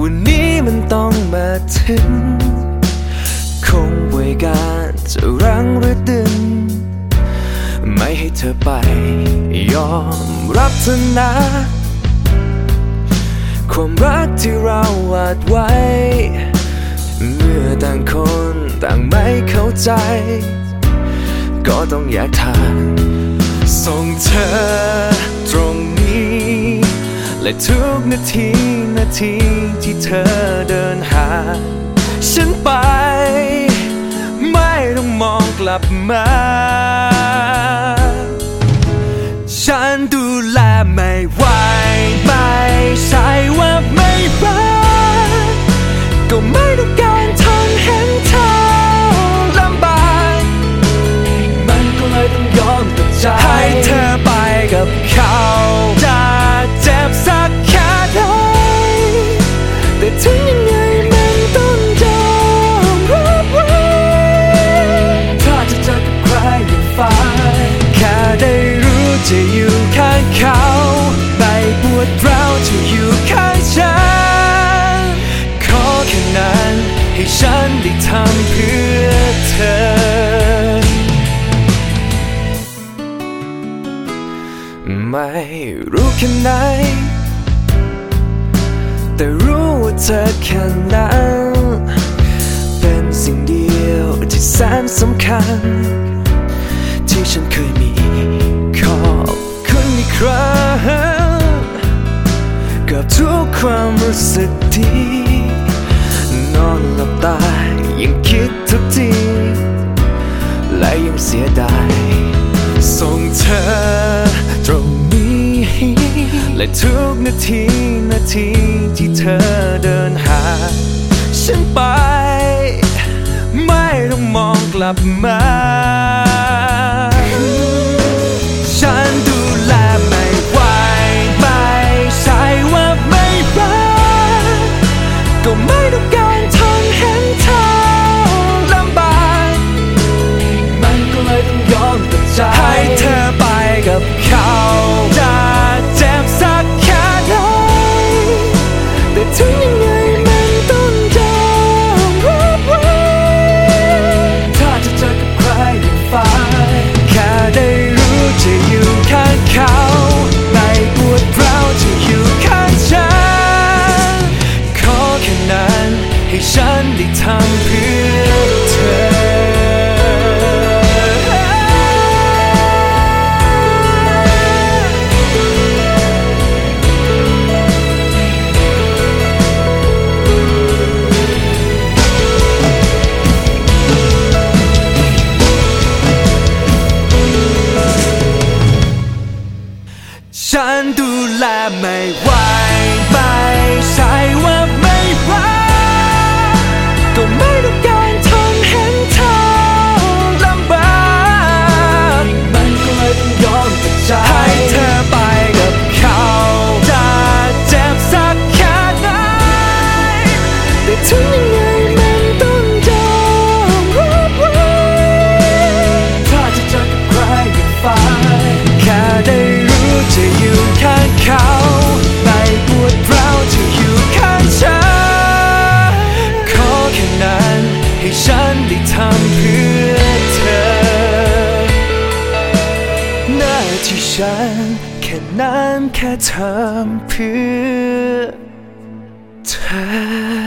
วันนี้มันต้องมาถึงคงบริการจะรั้งหรือดึงไม่ให้เธอไปยอมรับเธอนะความรักที่เราวาดไว้เมื่อต่างคนต่างไม่เข้าใจก็ต้องแยกทางส่งเธอตรงนี้และทุกนาทีที่เธอเดินห่างฉันไปไม่ต้องมองกลับมาฉันดูแลไม่ไหวไม่ใช่ว่าไม่รักก็ไม่ต้องการทนเห็นเธอลำบากมันก็เลยต้องยอมตัดใจให้เธอไปกับเขาจะเจ็บสักแค่ไหนแต่ถึงยังไงมันต้องยอมรับไว้ถ้าจะเจอกับใครอย่างฝันแค่ได้รู้จะอยู่ข้างเขาไม่ปวดร้าวจะอยู่ข้างฉันขอแค่นั้นให้ฉันได้ทำเพื่อเธอไม่รู้แค่ไหนแต่รู้ว่าเธอแค่นั้นเป็นสิ่งเดียวที่แสนสำคัญที่ฉันเคยมีขอบคุณอีกครั้งกับทุกความรู้สึกดีนอนหลับตายังคิดทุกทีและยังเสียดายส่งเธอตรงนี้และทุกนาทีที่เธอเดินห่างฉันไปไม่ต้องมองกลับมาฉันดูแลไม่ไหวไม่ใช่ว่าไม่รักก็ไม่ต้องการทนเห็นเธอลำบากมันก็เลยต้องยอมตัดใจให้เธอไปกับเขาจะเจ็บสักแค่ไหนแต่ถึงยังไงมันต้องยอมรับไว้ถ้าจะเจอกับใครอย่างฝันแค่ได้รู้จะอยู่ข้างเขาไม่ปวดร้าวจะอยู่ข้างฉันขอแค่นั้นให้ฉันได้ทำเพื่อเธอฉันดูแลไม่ไหวไม่ใช่ว่าไม่รักก็ไม่ต้องการทนเห็นเธอลำบากมันก็เลยต้องยอมตัดใจให้เธอไปกับเขาจะเจ็บสักแค่ไหนแต่ถึงยังไงมันต้องยอมรับไว้ถ้าจะเจอกับใครอย่างฝันแค่ได้จะอยู่ข้างเขาไม่ปวดร้าวจะอยู่ข้างฉันขอแค่นั้นให้ฉันได้ทำเพื่อเธอหน้าที่ฉันแค่นั้นแค่ทำเพื่อเธอ